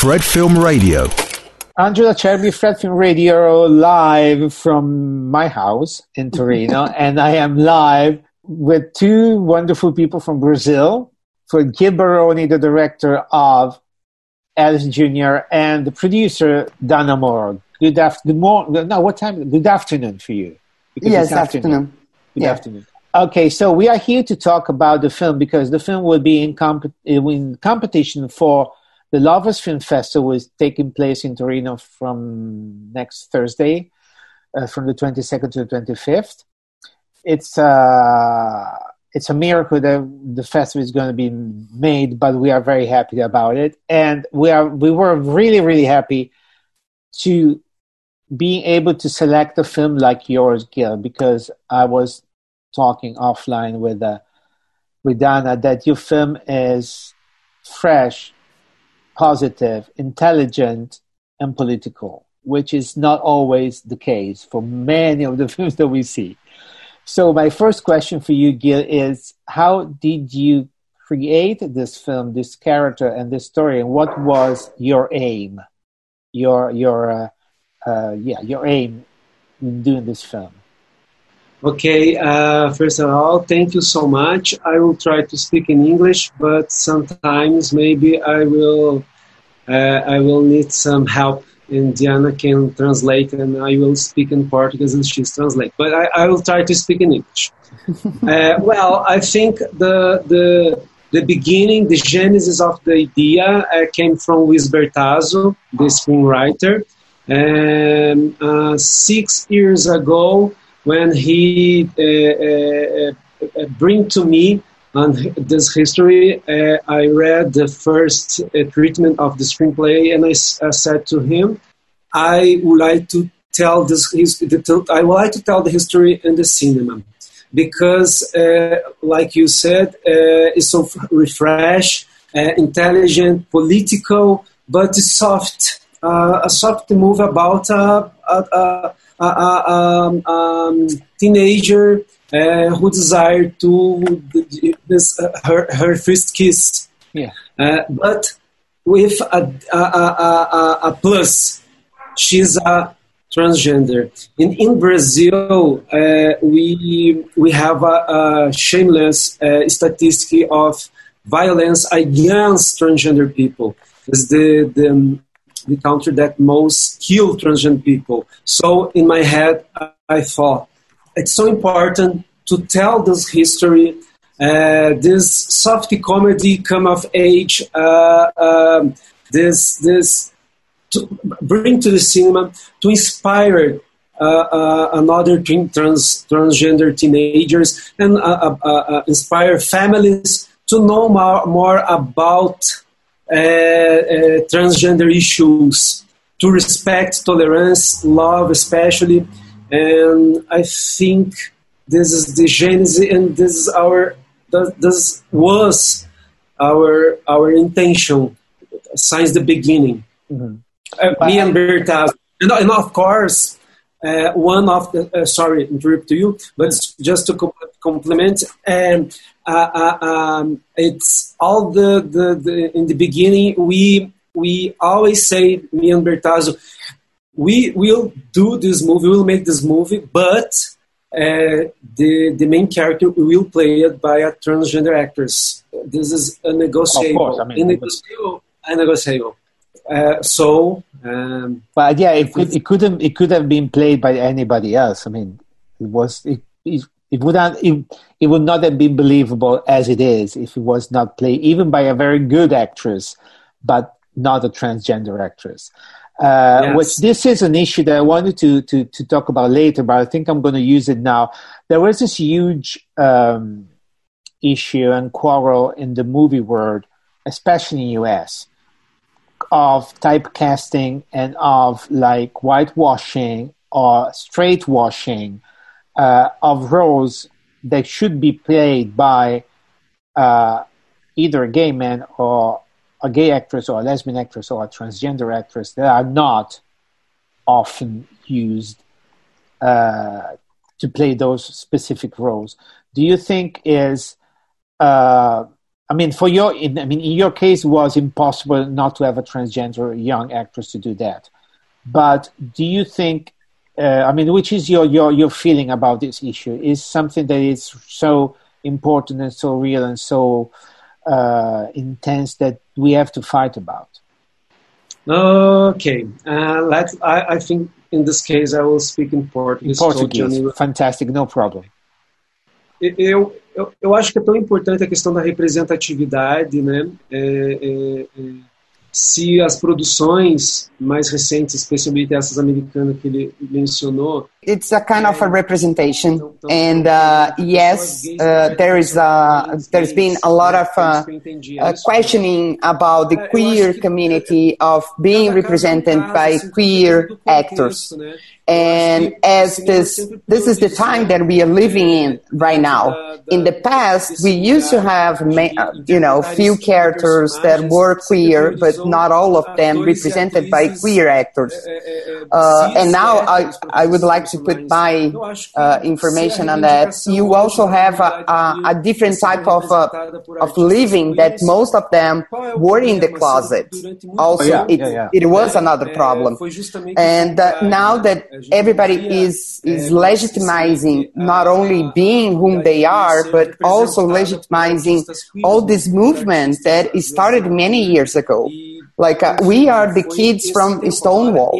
Fred Film Radio. Angela Cherby, Fred Film Radio, live from my house in Torino. And I am live with two wonderful people from Brazil. For Gil Baroni, the director of Alice Jr., and the producer, Dana Moore. Good afternoon for you. Yes, afternoon. Good afternoon. Okay, so we are here to talk about the film because the film will be in competition for the Lovers Film Festival, is taking place in Torino from next Thursday, from the 22nd to the 25th. It's a miracle that the festival is going to be made, but we are very happy about it, and we were really, really happy to being able to select a film like yours, Gil, because I was talking offline with Dana that your film is fresh, positive, intelligent, and political, which is not always the case for many of the films that we see. So my first question for you, Gil, is how did you create this film, this character, and this story, and what was your aim, your aim in doing this film? Okay, first of all, thank you so much. I will try to speak in English, but sometimes maybe I will need some help, and Diana can translate, and I will speak in Portuguese and she's translate. But I will try to speak in English. Well, I think the beginning, the genesis of the idea came from Luis Bertazzo, the screenwriter, and 6 years ago, when he bring to me on this history, I read the first treatment of the screenplay, and I said to him, I would like to tell the history in the cinema, because, like you said, it's so refresh, intelligent, political, but soft. A soft move about teenager who desired her first kiss, but with a plus. She's a transgender. In Brazil, we have a shameless statistic of violence against transgender people. It's the country that most kill transgender people. So in my head, I thought it's so important to tell this history, this soft comedy come of age, this to bring to the cinema to inspire another transgender teenagers and inspire families to know more about transgender issues, to respect tolerance, love especially, and I think this is the genesis, and this was our intention since the beginning. Mm-hmm. Me and Bertazzo, and of course, one of the sorry, interrupt to you, but just to compliment, it's all the in the beginning we always say, me and Bertazzo, we will do this movie, we will make this movie, but the main character will play it by a transgender actress. This is a negotiable. Of course, negotiable. But yeah, it could have been played by anybody else. I mean, it would not have been believable as it is if it was not played even by a very good actress, but not a transgender actress. Yes. Which this is an issue that I wanted to talk about later, but I think I'm going to use it now. There was this huge issue and quarrel in the movie world, especially in the US, of typecasting and of like whitewashing or straightwashing of roles that should be played by either a gay man or a gay actress or a lesbian actress or a transgender actress that are not often used to play those specific roles. Do you think is I mean, in your case, it was impossible not to have a transgender young actress to do that. But do you think? Which is your feeling about this issue? Is something that is so important and so real and so intense that we have to fight about? Okay, I think in this case I will speak in Portuguese. Fantastic, no problem. Eu acho que é tão importante a questão da representatividade, né? Se as produções mais recentes, especialmente essas americanas que ele mencionou, it's a kind of a representation, and yes, there's been a lot of questioning about the queer community of being represented by queer actors. And as this is the time that we are living in right now. In the past, we used to have, few characters that were queer, but not all of them represented by queer actors. And now I would like to put my information on that. You also have a different type of living that most of them were in the closet. Also, it was another problem. And now that everybody is legitimizing not only being whom they are, but also legitimizing all this movement that started many years ago. Like we are the kids from Stonewall.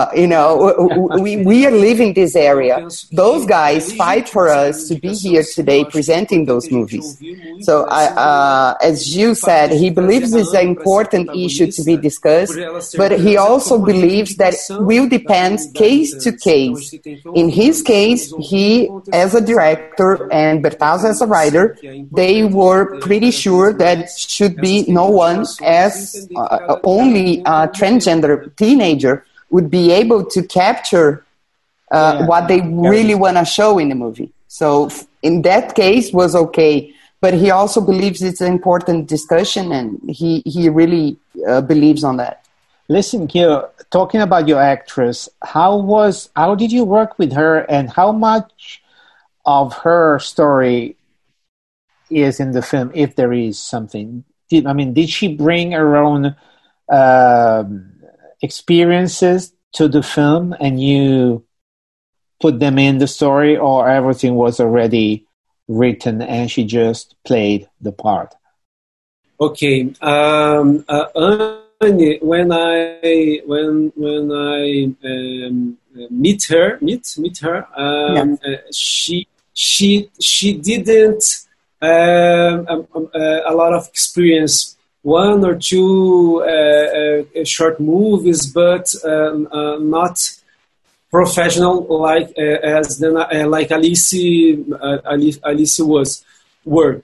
We are living this area. Those guys fight for us to be here today presenting those movies. So as Gil said, he believes it's an important issue to be discussed, but he also believes that will depend case to case. In his case, he as a director and Bertazzo as a writer, they were pretty sure that should be no one as only a transgender teenager would be able to capture what they really want to show in the movie. So in that case was okay, but he also believes it's an important discussion, and he really believes on that. Listen, Gil, talking about your actress, how did you work with her, and how much of her story is in the film, if there is something? Did she bring her own experiences to the film and you put them in the story, or everything was already written and she just played the part? Okay. Anne, when I meet her, she didn't a lot of experience. One or two short movies, but not professional like Alice were.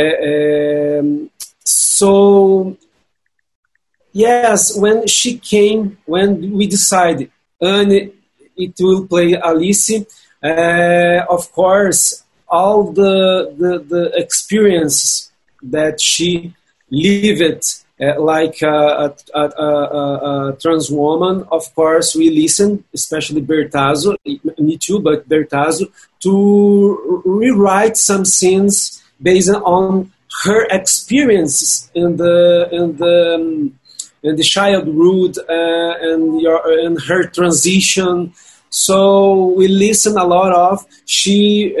So yes, when she came, when we decided Anne it will play Alice, of course all the experience that she lived like a trans woman, of course we listen, especially Bertazzo, me too, but Bertazzo, to rewrite some scenes based on her experiences in the childhood and her transition. So we listen a lot of. She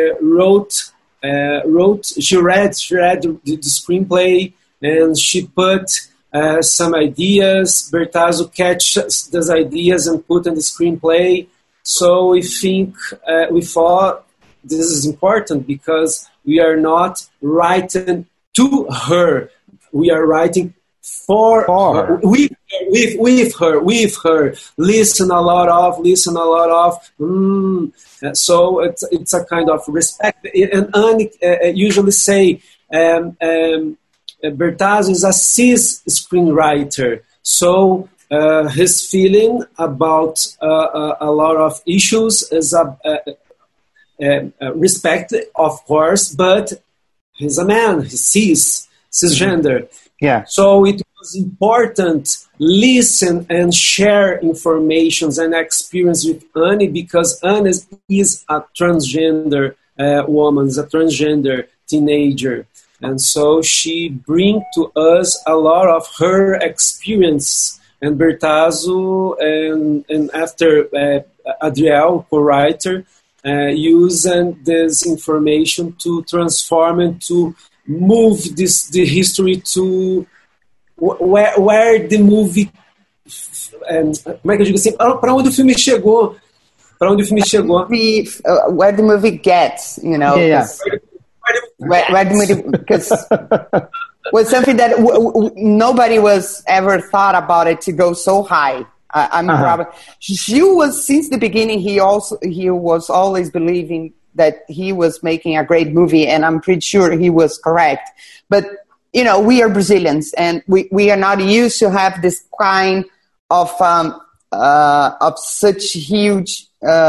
she read the screenplay, and she put some ideas. Bertazzo catches those ideas and put in the screenplay. So we thought this is important because we are not writing to her. We are writing for her. With her. Listen a lot of. So it's a kind of respect. And Anne usually say, Bertazzo is a cis screenwriter, so his feeling about a lot of issues is respect, of course, but he's a man, he's cisgender. Yeah. So it was important listen and share informations and experience with Anne, because Anne is a transgender woman, is a transgender teenager. And so she brings to us a lot of her experience. And Bertazzo and after Adriel, co-writer, using this information to transform and to move the history to where the movie, como é que eu digo assim, para onde o filme chegou, where the movie gets, you know, where the movie, because was something that nobody was ever thought about it to go so high. Probably Gil was, since the beginning, he was always believing that he was making a great movie, and I'm pretty sure he was correct. But you know, we are Brazilians, and we are not used to have this kind of such huge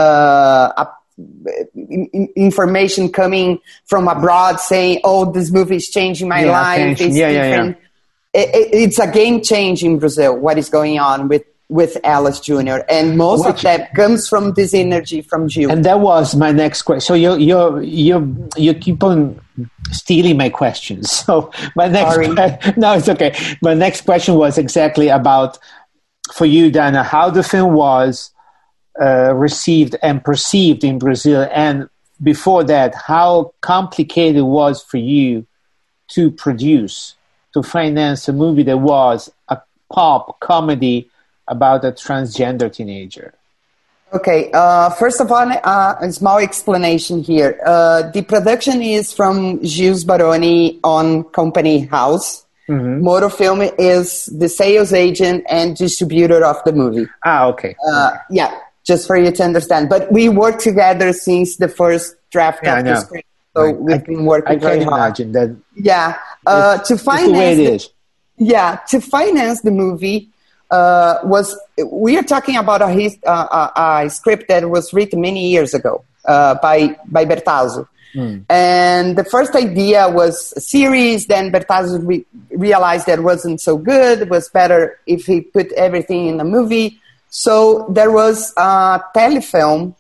information coming from abroad saying, "Oh, this movie is changing my life." It's different. It's a game change in Brazil. What is going on with Alice Jr. and most of that comes from this energy from Gil. And that was my next question. So you keep on stealing my questions. So my next no, it's okay. My next question was exactly about, for you, Dana, how the film was received and perceived in Brazil, and before that, how complicated it was for you to finance a movie that was a pop comedy about a transgender teenager. Okay, first of all, a small explanation here. The production is from Gilles Baroni on Company House. Mm-hmm. Moro Film is the sales agent and distributor of the movie. Okay. Yeah, just for you to understand. But we worked together since the first draft of the script. So we've been working very hard. I can imagine that. Yeah. To finance the way it is. Yeah, to finance the movie, we are talking about a script that was written many years ago by Bertazzo. And the first idea was a series. Then Bertazzo realized that wasn't so good. It was better if he put everything in a movie. So there was a telefilm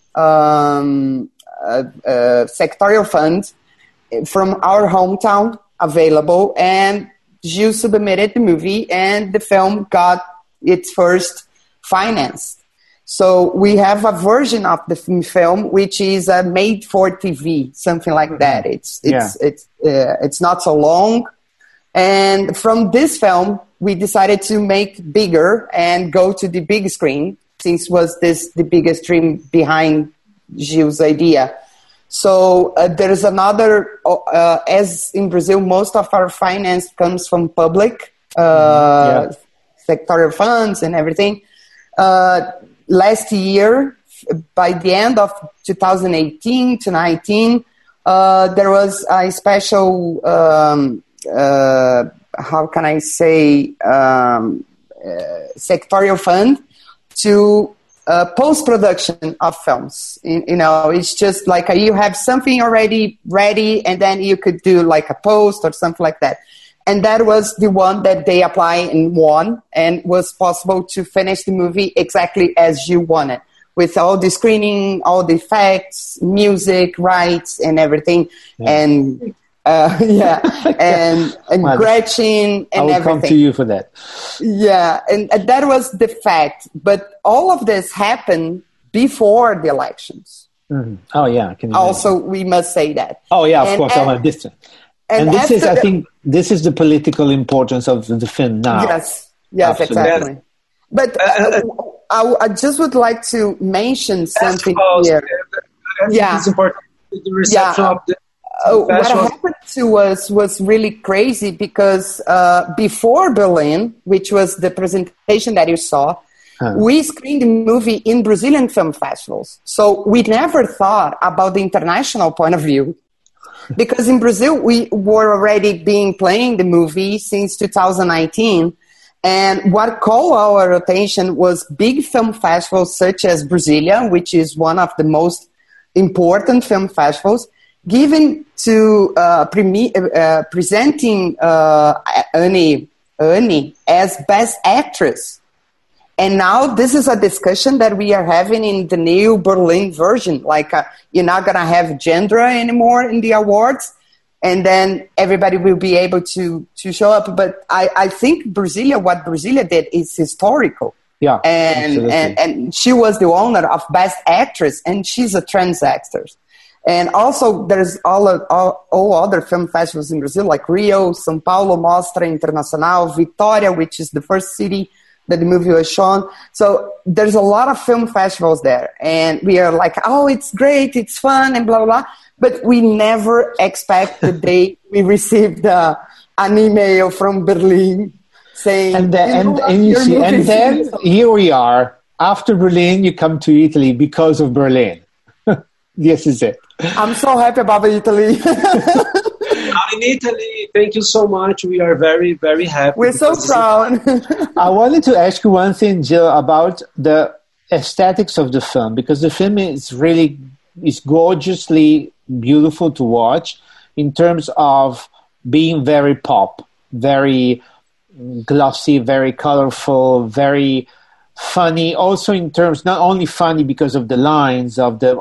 sectorial fund from our hometown available, and Gil submitted the movie, and the film got its first finance. So we have a version of the film which is made for TV, something like that. It's not so long, and from this film we decided to make bigger and go to the big screen, since was this the biggest dream behind Gil's idea. So there's another, as in Brazil, most of our finance comes from public sectorial funds and everything. Last year, by the end of 2018 to 19, there was a special, how can I say, sectorial fund to post-production of films. You know, it's just like you have something already ready, and then you could do like a post or something like that. And that was the one that they applied and won, and was possible to finish the movie exactly as you wanted, with all the screening, all the effects, music, rights, and everything. And and Gretchen and everything. I will come to you for that. Yeah, and that was the fact. But all of this happened before the elections. Mm-hmm. Oh, yeah. Also, we must say that. Oh, yeah, of course. I'm distant. And this is, I think, this is the political importance of the film now. Yes, exactly. But I just would like to mention something here. It's important. The reception of the what happened to us was really crazy, because before Berlin, which was the presentation that you saw, we screened the movie in Brazilian film festivals. So we never thought about the international point of view. Because in Brazil, we were already playing the movie since 2019. And what caught our attention was big film festivals such as Brasilia, which is one of the most important film festivals, given to presenting Annie as Best Actress. And now this is a discussion that we are having in the new Berlin version. Like, you're not going to have gender anymore in the awards. and then everybody will be able to show up. But I think what Brasilia did is historical. Yeah, and she was the owner of Best Actress, and she's a trans actress. And also, there's all other film festivals in Brazil, like Rio, São Paulo, Mostra Internacional, Vitória, which is the first city that the movie was shown. So there's a lot of film festivals there. And we are like, oh, it's great, it's fun, and blah, blah, blah. But we never expect the day we received an email from Berlin saying, and then here we are. After Berlin, you come to Italy because of Berlin. This is it. I'm so happy about Italy. In Italy, thank you so much. We are very, very happy. We're so proud. I wanted to ask you one thing, Jill, about the aesthetics of the film, because the film is gorgeously beautiful to watch in terms of being very pop, very glossy, very colorful, very funny. Also, in terms not only funny because of the lines of the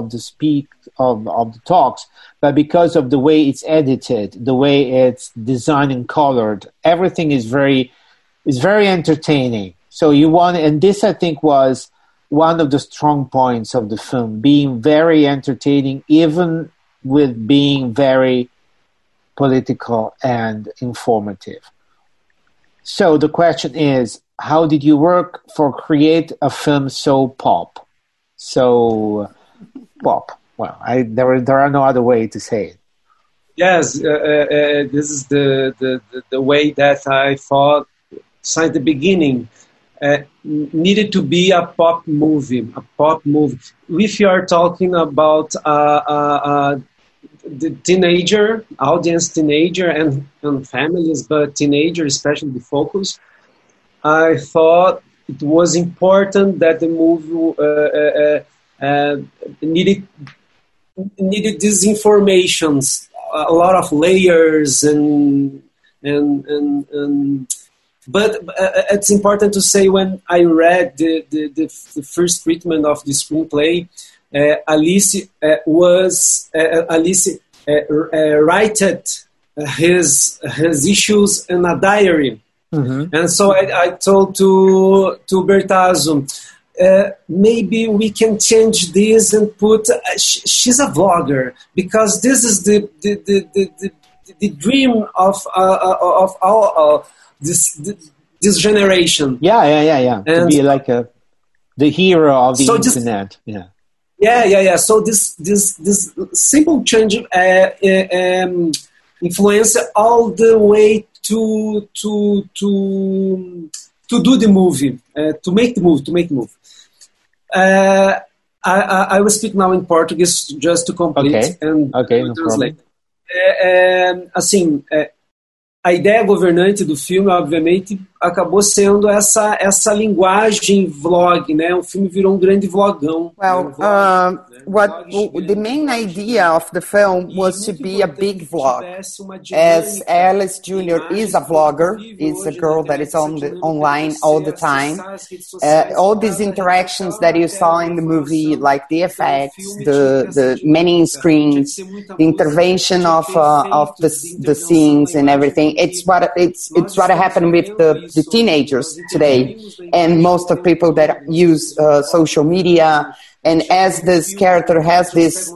talks, but because of the way it's edited, the way it's designed and colored. Everything is very entertaining. So and this I think was one of the strong points of the film, being very entertaining, even with being very political and informative. So the question is, how did you work for create a film so pop? So pop. Well, there are no other way to say it. Yes, this is the way that I thought since the beginning. Needed to be a pop movie. If you are talking about the teenager and families, but teenager especially the focus, I thought it was important that the movie needed these informations, a lot of layers but it's important to say, when I read the first treatment of the screenplay, Alice wrote his issues in a diary. Mm-hmm. And so I told to Bertazzo, maybe we can change this and put she's a vlogger, because this is the dream of all this generation. Yeah. And to be like the hero of the internet. Yeah. So this simple change influence all the way to do the movie, to make the movie. I will speak now in Portuguese just to complete and translate. Assim, a ideia governante do filme, obviamente, acabou sendo essa linguagem vlog, né? O filme virou um grande vlogão. Well, the main idea of the film was to be a big vlog. As Alice Jr. is a vlogger, is a girl that is online all the time. All these interactions that you saw in the movie, like the effects, the many screens, the intervention of the scenes and everything. It's what happened with the teenagers today, and most of people that use social media. And as this character has this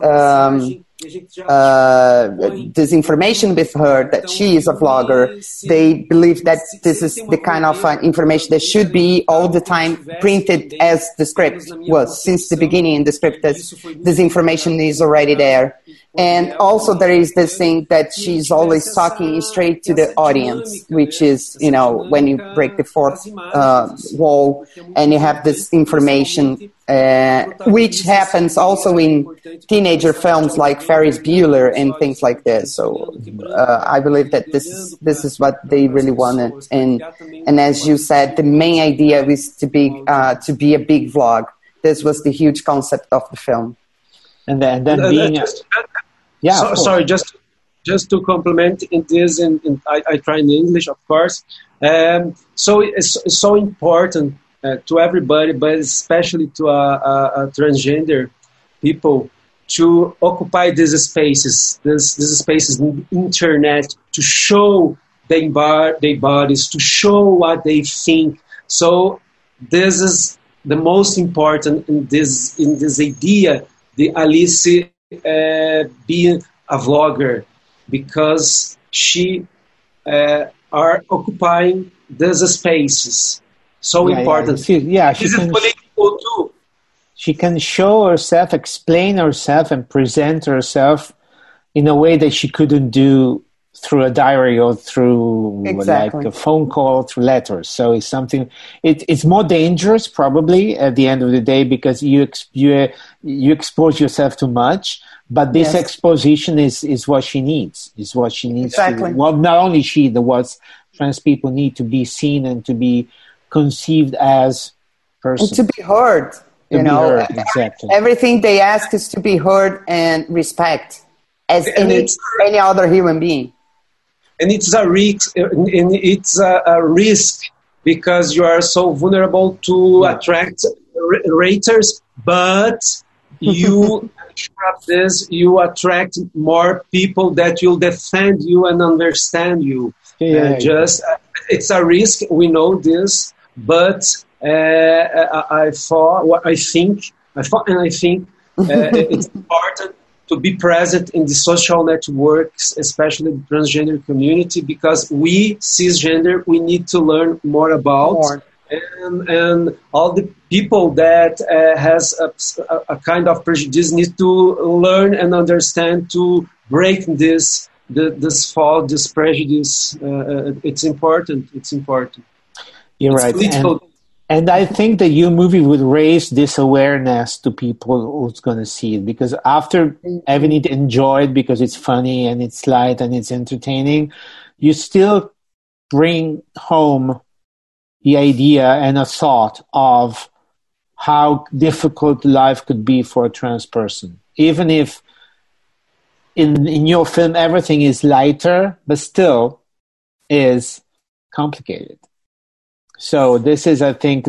information with her that she is a vlogger, they believe that this is the kind of information that should be all the time printed as the script was. Since the beginning in the script, this information is already there. And also there is this thing that she's always talking straight to the audience, which is, when you break the fourth wall and you have this information, which happens also in teenager films like Ferris Bueller and things like this. So I believe that this is what they really wanted. And as you said, the main idea is to be a big vlog. This was the huge concept of the film. And then being sorry, just to complement in this, and I try in English, of course. So it's so important to everybody, but especially to transgender people, to occupy these spaces in internet, to show their bodies, to show what they think. So this is the most important in this idea, the Alice being a vlogger, because she are occupying these spaces. So important. This is political too. She can show herself, explain herself, and present herself in a way that she couldn't do through a diary or through like a phone call, through letters. So it's something. It's more dangerous probably at the end of the day because you expose yourself too much. But this exposition is what she needs. Is what she needs. Exactly. Well, not only she, what trans people need to be seen and to be conceived as persons. And to be heard. You know, heard, exactly. Everything they ask is to be heard and respect as any other human being. And it's a risk. And it's a risk because you are so vulnerable to attract raters. But you attract more people that will defend you and understand you. It's a risk. We know this, but. I think it's important to be present in the social networks, especially the transgender community, because we cisgender we need to learn more about, and all the people that has a kind of prejudice need to learn and understand to break this prejudice. It's important. You're right. And I think the You movie would raise this awareness to people who's going to see it, because after having it enjoyed because it's funny and it's light and it's entertaining, you still bring home the idea and a thought of how difficult life could be for a trans person. Even if in your film everything is lighter, but still is complicated. So this is, I think,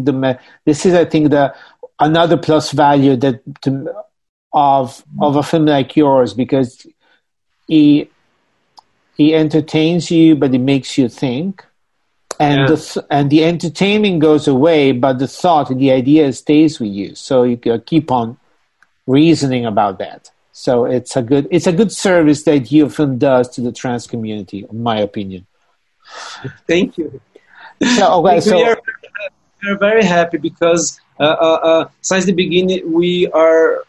another plus value of a film like yours, because he entertains you, but it makes you think, and the entertainment goes away, but the thought and the idea stays with you. So you keep on reasoning about that. So it's a good service that your film does to the trans community, in my opinion. Thank you. We are very happy because since the beginning we are.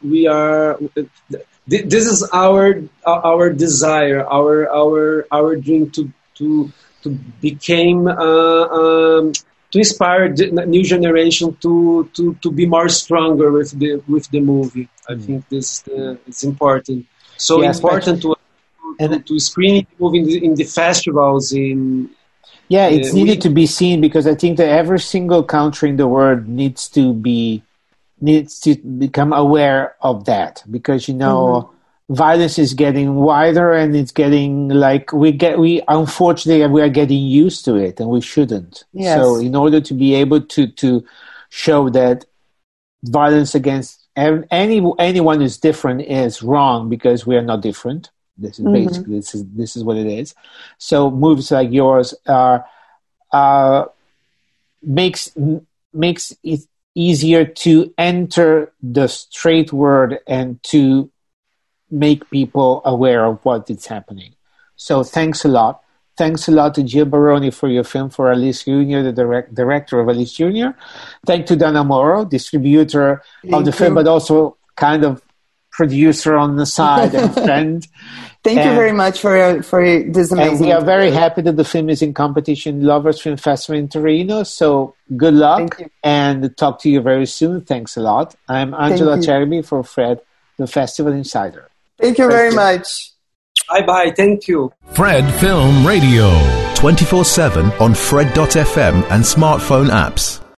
This is our desire, our dream to become to inspire the new generation to be more stronger with the movie. I think this it's important. So important to screen the movie in the festivals in. Yeah, it's needed to be seen because I think that every single country in the world needs to become aware of that, because violence is getting wider and it's getting unfortunately we are getting used to it and we shouldn't. Yes. So in order to be able to show that violence against anyone who's different is wrong because we are not different. This is basically this is what it is. So movies like yours makes it easier to enter the straight world and to make people aware of what is happening. So thanks a lot. Thanks a lot to Gil Baroni for your film, for Alice Jr., the director of Alice Jr. Thank to Dana Moro, distributor of the film, but also kind of producer on the side and friend. Thank you very much for this amazing. And we are very happy that the film is in competition, Lovers Film Festival in Torino. So good luck and talk to you very soon. Thanks a lot. I'm Angela Cherby for Fred, the Festival Insider. Thank you very much. Bye-bye. Thank you. Fred Film Radio. 24/7 on Fred.fm and smartphone apps.